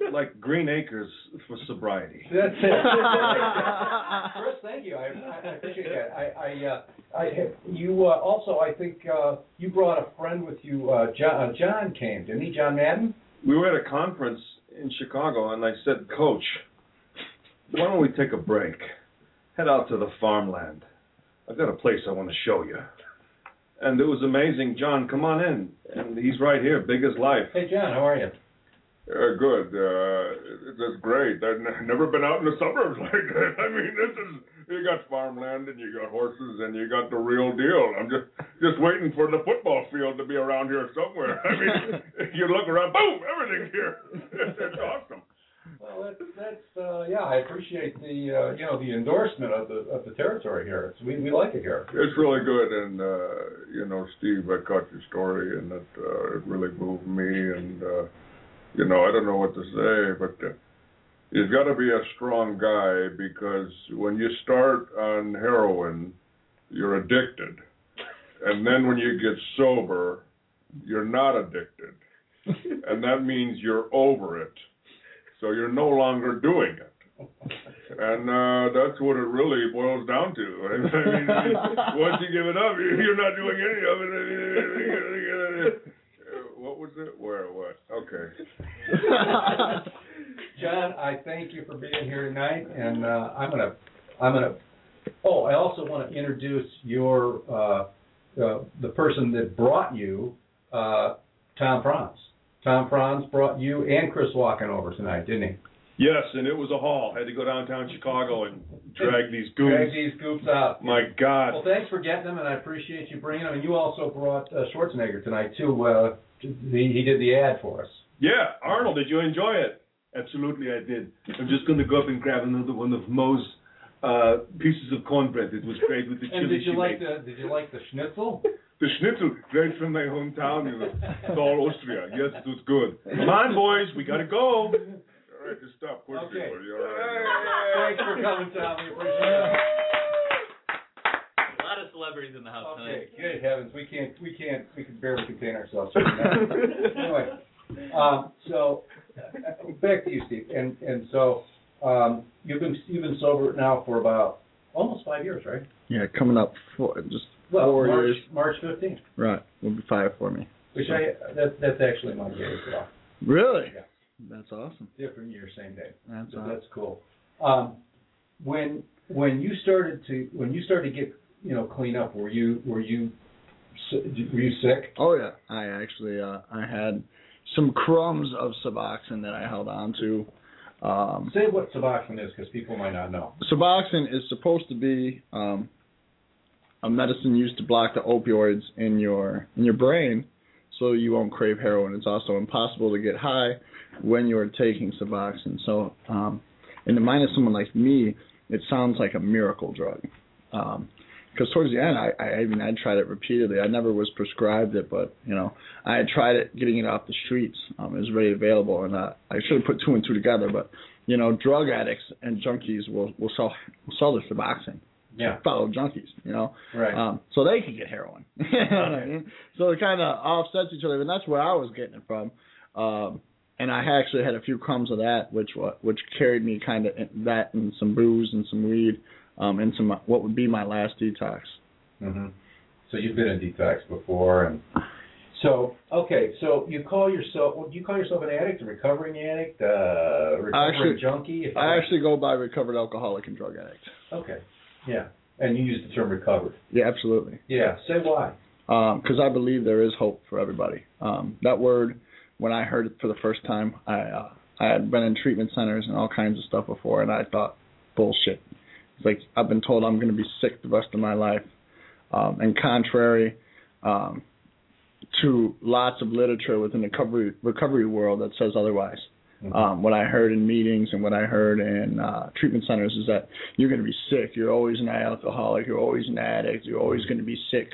like Green Acres for sobriety. That's it. Chris, thank you. I appreciate that. You also, I think, you brought a friend with you. John came, didn't he? John Madden? We were at a conference in Chicago, and I said, Coach, why don't we take a break? Head out to the farmland. I've got a place I want to show you. And it was amazing. John, come on in. And he's right here, big as life. Hey, John, how are you? Good. That's great. I've never been out in the suburbs like that. I mean, you got farmland and you got horses and you got the real deal. I'm just waiting for the football field to be around here somewhere. I mean, you look around, boom, everything's here. It's awesome. Well, that's yeah. I appreciate the the endorsement of the territory here. We like it here. It's really good, and Steve, I caught your story, and it really moved me, and I don't know what to say, but you've got to be a strong guy, because when you start on heroin, you're addicted, and then when you get sober, you're not addicted, and that means you're over it. So you're no longer doing it. And that's what it really boils down to. I mean, once you give it up, you're not doing any of it. What was it? Where? What? Okay. John, I thank you for being here tonight, and I'm gonna. Oh, I also want to introduce your the person that brought you, Tom Franz. Tom Franz brought you and Chris Walken over tonight, didn't he? Yes, and it was a haul. Had to go downtown Chicago and drag these goops. Drag these goops out. My God. Well, thanks for getting them, and I appreciate you bringing them. And you also brought Schwarzenegger tonight, too. He did the ad for us. Yeah, Arnold, did you enjoy it? Absolutely, I did. I'm just going to go up and grab another one of Mo's pieces of cornbread. It was great with the chili. And did you like the schnitzel? The schnitzel, right from my hometown, Thal, Austria. Yes, it was good. Come on, boys, we got to go. All right, just stop pushing. Okay. All right. Thanks for coming, Tom. We appreciate it. A lot of celebrities in the house tonight. Okay, good heavens, we can barely contain ourselves. Anyway, so back to you, Steve, and so you've been sober now for about almost 5 years, right? Yeah, coming up 4 years. March 15th. Right, will be 5 for me. Which that's actually my day as well. Really? Yeah. That's awesome. Different year, same day. That's so awesome. That's cool. When you started to get clean up, were you sick? Oh yeah, I actually I had some crumbs of Suboxone that I held on to. Say what Suboxone is, because people might not know. Suboxone is supposed to be a medicine used to block the opioids in your brain, so you won't crave heroin. It's also impossible to get high when you're taking Suboxone. So, in the mind of someone like me, it sounds like a miracle drug. Because towards the end, I tried it repeatedly. I never was prescribed it, but I had tried it, getting it off the streets. It was readily available, and I should have put 2 and 2 together. But drug addicts and junkies will sell their Suboxone. Yeah. Fellow junkies, Right. So they could get heroin. You know what I mean? So it kind of offsets each other, and that's where I was getting it from. And I actually had a few crumbs of that, which carried me kind of that and some booze and some weed, and some what would be my last detox. Mm-hmm. So you've been in detox before, and so okay. So you call yourself? Well, do you call yourself an addict, a recovering addict, recovering junkie? I actually go by recovered alcoholic and drug addict. Okay. Yeah. And you use the term recovered. Yeah, absolutely. Yeah. Say why. Because I believe there is hope for everybody. That word, when I heard it for the first time, I had been in treatment centers and all kinds of stuff before, and I thought, bullshit. It's like, I've been told I'm going to be sick the rest of my life. And contrary to lots of literature within the recovery world that says otherwise. Mm-hmm. What I heard in meetings and what I heard in treatment centers is that you're going to be sick. You're always an alcoholic. You're always an addict. You're always going to be sick.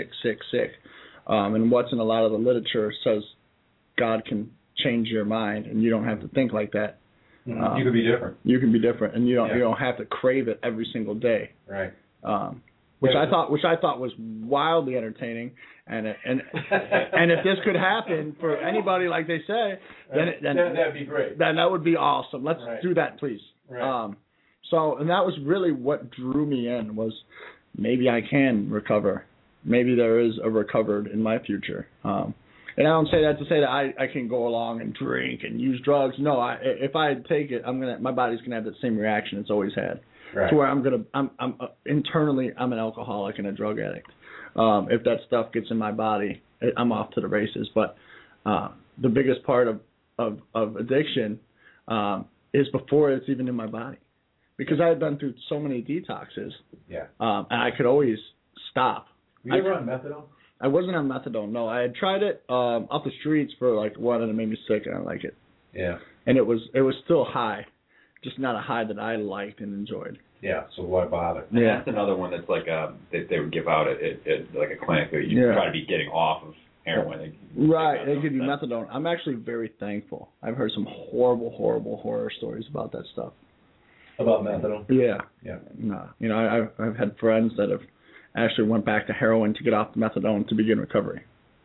And what's in a lot of the literature says God can change your mind, and you don't have to think like that. Mm-hmm. You can be different. You can be different, and you don't have to crave it every single day. Right. Which I thought was wildly entertaining, And if this could happen for anybody, like they say, then that'd be great. Then that would be awesome. Let's do that, please. Right. And that was really what drew me in, was maybe I can recover. Maybe there is a recovered in my future. And I don't say that to say that I can go along and drink and use drugs. No, if I take it, my body's gonna have that same reaction it's always had. Right. To where I'm internally I'm an alcoholic and a drug addict. If that stuff gets in my body, I'm off to the races. But the biggest part of addiction is before it's even in my body, because I had been through so many detoxes. Yeah. And I could always stop. Were you ever on methadone? I wasn't on methadone. No, I had tried it off the streets for like one, and it made me sick, and I like it. Yeah. And it was still high, just not a high that I liked and enjoyed. Yeah. So why bother? And that's another one that's like they would give out at like a clinic that you try to be getting off of heroin. They give you methadone. I'm actually very thankful. I've heard some horrible horror stories about that stuff. About methadone? Yeah. Yeah. No, you know, I've had friends that have actually went back to heroin to get off the methadone to begin recovery.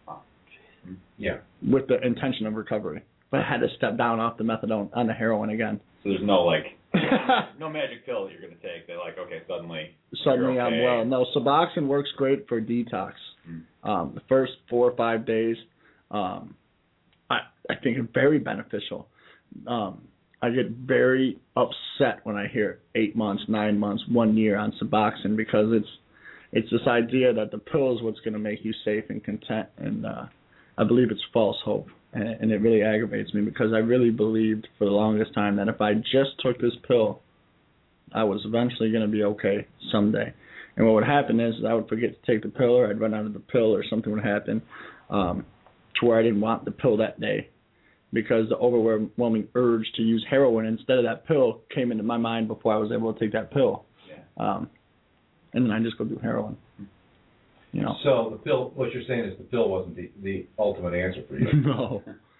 Yeah. With the intention of recovery, but I had to step down off the methadone on the heroin again. So there's no no magic pill that you're going to take. They're like, okay, suddenly okay. I'm well. No, Suboxone works great for detox. The first 4 or 5 days, I think it's very beneficial. I get very upset when I hear 8 months, 9 months, 1 year on Suboxone, because it's this idea that the pill is what's going to make you safe and content, and I believe it's false hope, and it really aggravates me, because I really believed for the longest time that if I just took this pill, I was eventually going to be okay someday. And what would happen is I would forget to take the pill, or I'd run out of the pill, or something would happen to where I didn't want the pill that day, because the overwhelming urge to use heroin instead of that pill came into my mind before I was able to take that pill. Yeah. And then I just go do heroin. You know. So the pill, what you're saying is the pill wasn't the ultimate answer for you. No.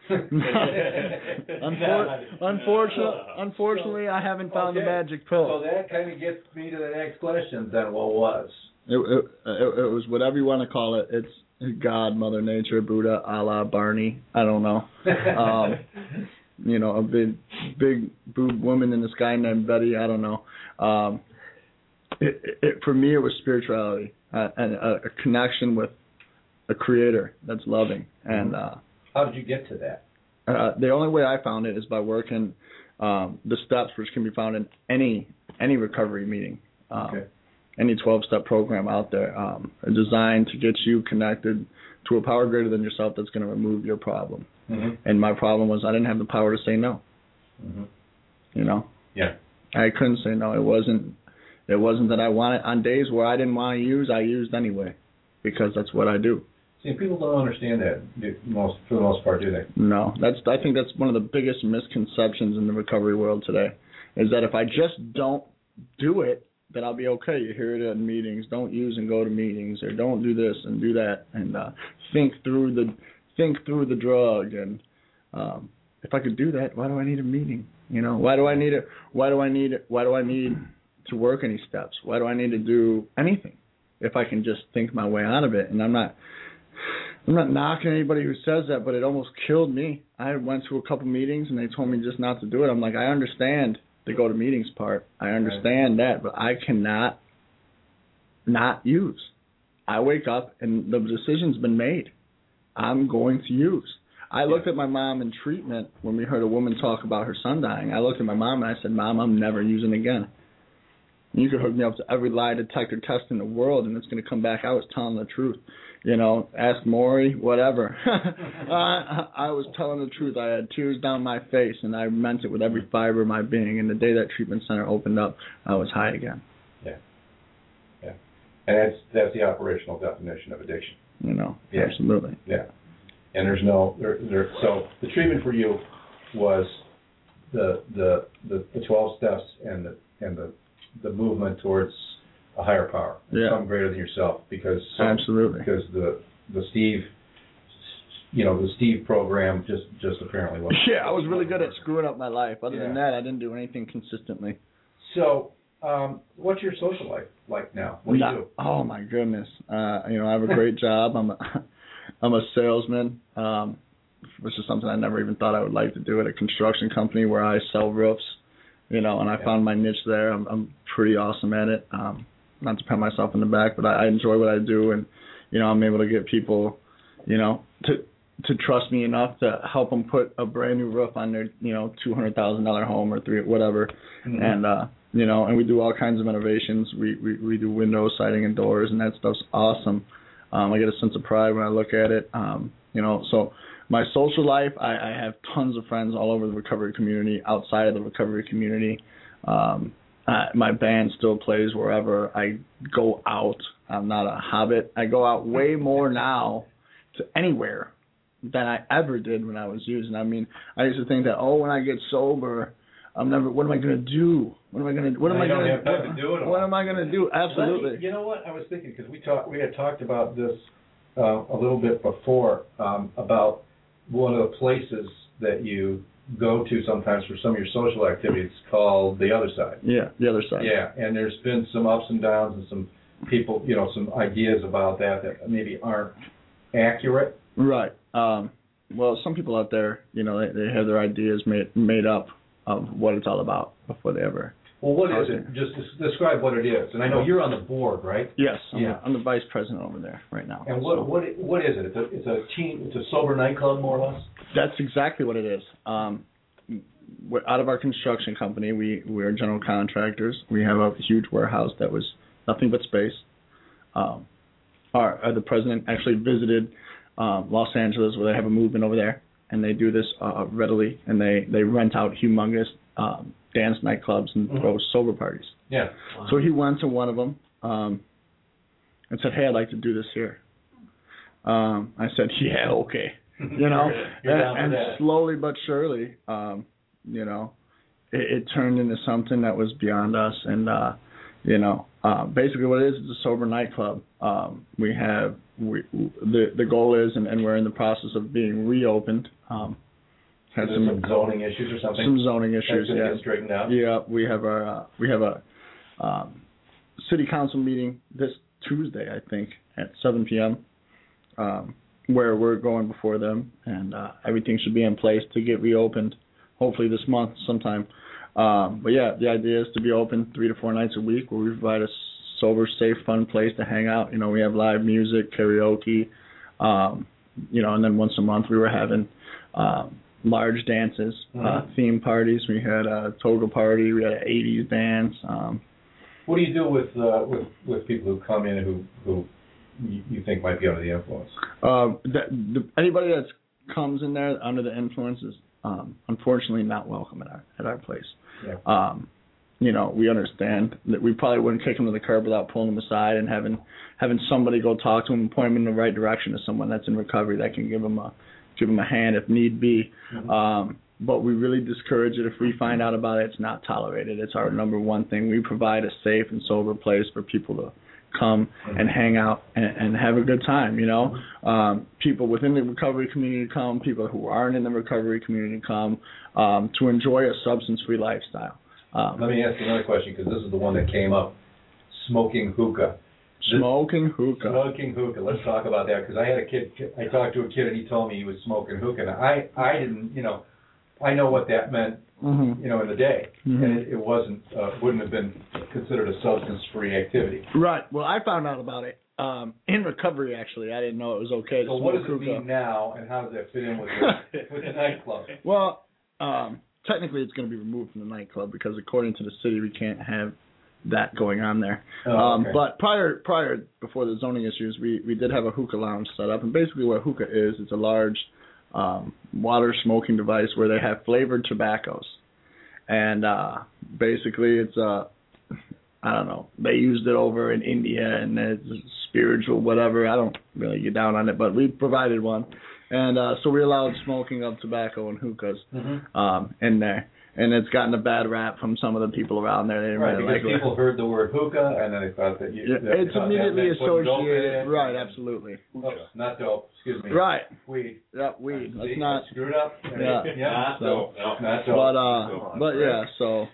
Unfortunately, I haven't found the magic pill. So that kind of gets me to the next question then. What was? It was whatever you want to call it. It's God, Mother Nature, Buddha, Allah, Barney. I don't know. You know, a big boob woman in the sky named Betty. I don't know. For me, it was spirituality and a connection with a creator that's loving. And how did you get to that? The only way I found it is by working the steps, which can be found in any recovery meeting, any 12-step program out there, designed to get you connected to a power greater than yourself that's going to remove your problem. Mm-hmm. And my problem was I didn't have the power to say no. Mm-hmm. You know? Yeah. I couldn't say no. It wasn't that I wanted. On days where I didn't want to use, I used anyway, because that's what I do. See, people don't understand that for the most part, do they? No, I think that's one of the biggest misconceptions in the recovery world today, is that if I just don't do it, then I'll be okay. You hear it in meetings: don't use and go to meetings, or don't do this and do that, and think through the drug. And if I could do that, why do I need a meeting? You know, why do I need it? Why do I need to work any steps? Why do I need to do anything if I can just think my way out of it? And I'm not knocking anybody who says that, but it almost killed me. I went to a couple meetings and they told me just not to do it. I'm like, I understand the go to meetings part. I understand that, but I cannot not use. I wake up and the decision's been made. I'm going to use. I looked at my mom in treatment when we heard a woman talk about her son dying. I looked at my mom and I said, Mom, I'm never using again. You could hook me up to every lie detector test in the world, and it's going to come back I was telling the truth. You know, ask Maury, whatever. I was telling the truth. I had tears down my face, and I meant it with every fiber of my being. And the day that treatment center opened up, I was high again. Yeah. Yeah. And that's the operational definition of addiction. You know, yeah. Absolutely. Yeah. And there's no so the treatment for you was the 12 steps and the movement towards a higher power, something greater than yourself, because absolutely, because the Steve program just apparently wasn't. Yeah, I was really good at screwing up my life. Other than that, I didn't do anything consistently. So, what's your social life like now? What do you do? Oh my goodness, I have a great job. I'm a salesman, which is something I never even thought I would like to do at a construction company where I sell roofs, and I found my niche there. I'm pretty awesome at it. Not to pat myself in the back, but I enjoy what I do, and, I'm able to get people, to trust me enough to help them put a brand new roof on their, $200,000 home or whatever. Mm-hmm. And we do all kinds of innovations. We do windows, siding, and doors, and that stuff's awesome. I get a sense of pride when I look at it. So my social life, I have tons of friends all over the recovery community, outside of the recovery community. My band still plays wherever I go out. I'm not a hobbit. I go out way more now to anywhere than I ever did when I was using. I mean, I used to think that, when I get sober, what am I going to do? What am I going to do? Absolutely. You know what? I was thinking, because we had talked about this a little bit before, about one of the places that you go to sometimes for some of your social activities called The Other Side. Yeah, The Other Side. Yeah, and there's been some ups and downs and some people, some ideas about that maybe aren't accurate. Right. Well, some people out there, they have their ideas made up of what it's all about before they ever. Well, what is it? Just describe what it is. And I know you're on the board, right? Yes. I'm the vice president over there right now. And what is it? It's a sober nightclub, more or less? That's exactly what it is. We're out of our construction company. We're general contractors. We have a huge warehouse that was nothing but space. The president actually visited Los Angeles, where they have a movement over there, and they do this readily, and they rent out humongous dance nightclubs and throw sober parties. Yeah. Wow. So he went to one of them and said, "Hey, I'd like to do this here." I said, "Yeah, okay." And slowly but surely, it turned into something that was beyond us, and basically what it is, it's a sober nightclub. The goal is, and we're in the process of being reopened. Has some zoning issues or something? Some zoning issues, yeah. Get straightened out? Yeah, we have a city council meeting this Tuesday, I think, at 7 p.m., where we're going before them, and everything should be in place to get reopened, hopefully this month sometime. But yeah, the idea is to be open 3 to 4 nights a week, where we provide a sober, safe, fun place to hang out. We have live music, karaoke, and then once a month we were having large dances, theme parties. We had a toga party. We had an 80s dance. What do you do with people who come in who you think might be under the influence? Anybody that comes in there under the influence is unfortunately not welcome at our place. Yeah. We understand that we probably wouldn't kick them to the curb without pulling them aside and having somebody go talk to them and point them in the right direction to someone that's in recovery that can give them a hand if need be. Mm-hmm. But we really discourage it. If we find out about it, it's not tolerated. It's our number one thing. We provide a safe and sober place for people to come and hang out and have a good time, People within the recovery community come, people who aren't in the recovery community come to enjoy a substance-free lifestyle. Let me ask you another question, because this is the one that came up. Smoking hookah. Smoking hookah. Let's talk about that, because I talked to a kid and he told me he was smoking hookah. And I didn't, I know what that meant, in the day. Mm-hmm. And it wouldn't have been considered a substance-free activity. Right. Well, I found out about it in recovery, actually. I didn't know it was okay to smoke hookah. So what does it mean now, and how does that fit in with the nightclub? Well, technically it's going to be removed from the nightclub, because according to the city, we can't have that going on there. Okay. But prior, before the zoning issues, we did have a hookah lounge set up. And basically what hookah is, it's a large water smoking device where they have flavored tobaccos. And basically it's I don't know, they used it over in India, and it's spiritual, whatever. I don't really get down on it, but we provided one. And so we allowed smoking of tobacco and hookahs in there. And it's gotten a bad rap from some of the people around there. They didn't really like it. Because people heard the word hookah, and then they thought that it's immediately associated. Right, absolutely. Oops, not dope, excuse me. Right. Weed. Yeah, weed. Let's not. Screwed up? Yeah. Not dope. Not dope. But yeah, so,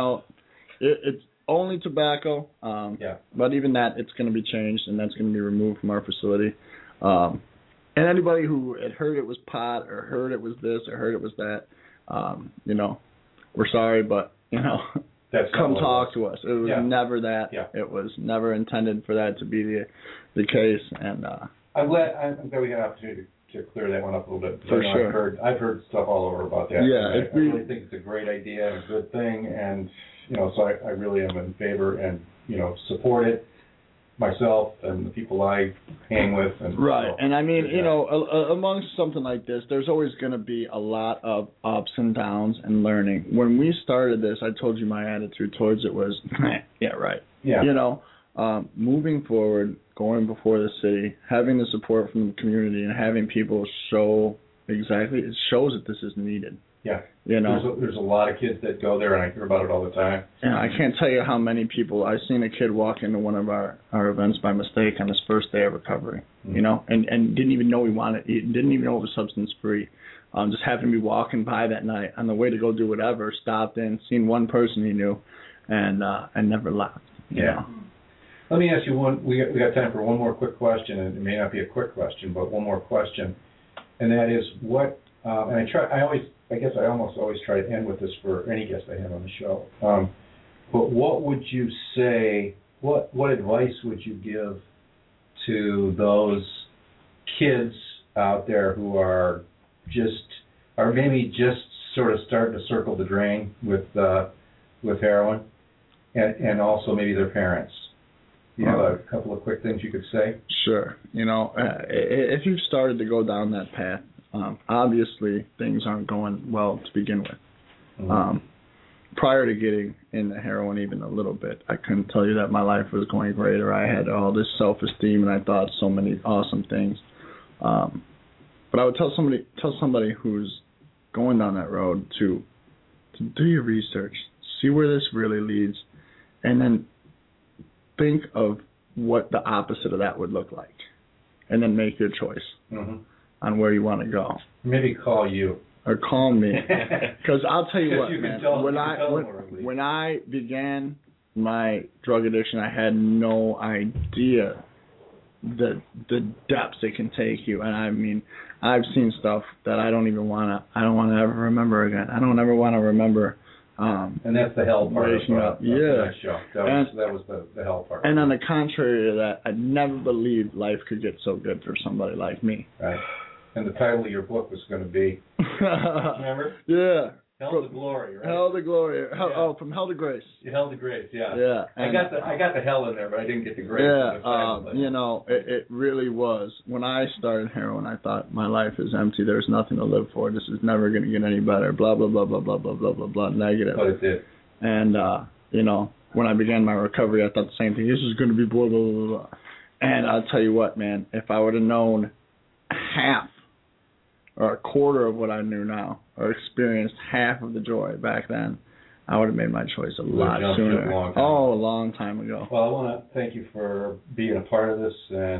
it's only tobacco. But even that, it's going to be changed, and that's going to be removed from our facility. And anybody who had heard it was pot or heard it was this or heard it was that, you know, we're sorry, but, you know, come talk to us. It was never that. Yeah. It was never intended for that to be the case. And I'm glad we had an opportunity to clear that one up a little bit. For sure. I've heard stuff all over about that. Yeah. I really think it's a great idea and a good thing, and, you know, so I really am in favor and, you know, support it. Myself and the people I hang with. And, right. And I mean, you know, amongst something like this, there's always going to be a lot of ups and downs and learning. When we started this, I told you my attitude towards it was, yeah, right. Yeah. You know, moving forward, going before the city, having the support from the community and having people show exactly, it shows that this is needed. Yeah. You know, there's a lot of kids that go there, and I hear about it all the time. Yeah, I can't tell you how many people I've seen a kid walk into one of our events by mistake on his first day of recovery. Mm-hmm. You know, and didn't even know didn't even know it was substance free. Just happened to be walking by that night on the way to go do whatever, stopped in, seen one person he knew, and never left. You know? Let me ask you one. We got time for one more quick question, and it may not be a quick question, but one more question, and that is what. And I guess I almost always try to end with this for any guest I have on the show. But what would you say, what advice would you give to those kids out there who are maybe just sort of starting to circle the drain with heroin, and also maybe their parents? You have a couple of quick things you could say? Sure. You know, if you've started to go down that path, obviously things aren't going well to begin with. Mm-hmm. Prior to getting into heroin even a little bit, I couldn't tell you that my life was going great or I had all this self-esteem and I thought so many awesome things. But I would tell somebody who's going down that road to do your research, see where this really leads, and then think of what the opposite of that would look like, and then make your choice. Mm-hmm. On where you want to go. Maybe call you. Or call me. Because I'll tell you what, man. When I began my drug addiction, I had no idea the depths it can take you. And I mean, I've seen stuff that I don't want to ever remember again. I don't ever want to remember. And that's the hell part of the show. That was the hell part. And on the contrary to that, I never believed life could get so good for somebody like me. Right. And the title of your book was going to be, remember? Yeah. Hell to Glory, right? Hell to Glory. From Hell to Grace. Hell to Grace, yeah. Yeah. I got the hell in there, but I didn't get the grace. Yeah. You know, it really was. When I started heroin, I thought my life is empty. There's nothing to live for. This is never going to get any better. Blah, blah, blah, blah, blah, blah, blah, blah, blah, negative. But it did. And, you know, when I began my recovery, I thought the same thing. This is going to be blah, blah, blah, blah. And I'll tell you what, man, if I would have known half or a quarter of what I knew now, or experienced half of the joy back then, I would have made my choice a lot sooner. A long time ago. Well, I want to thank you for being a part of this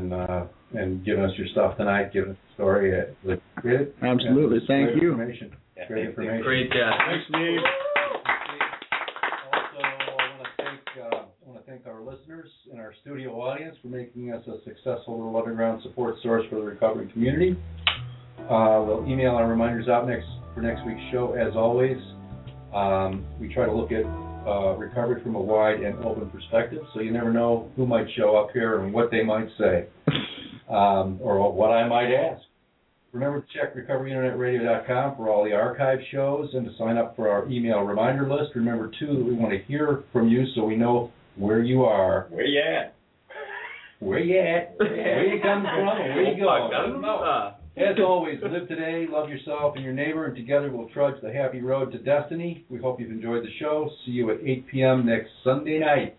and giving us your stuff tonight, giving us the story. Great. Absolutely. Thank you. Information. Great information. Great, Thanks, Steve. Also, I want to thank our listeners and our studio audience for making us a successful little underground support source for the recovery community. We'll email our reminders out for next week's show. As always, we try to look at recovery from a wide and open perspective, so you never know who might show up here and what they might say, or what I might ask. Remember to check recoveryinternetradio.com for all the archive shows and to sign up for our email reminder list. Remember, too, that we want to hear from you so we know where you are. Where you at? Where you at? Where you coming from? Where you going? As always, live today, love yourself and your neighbor, and together we'll trudge the happy road to destiny. We hope you've enjoyed the show. See you at 8 p.m. next Sunday night.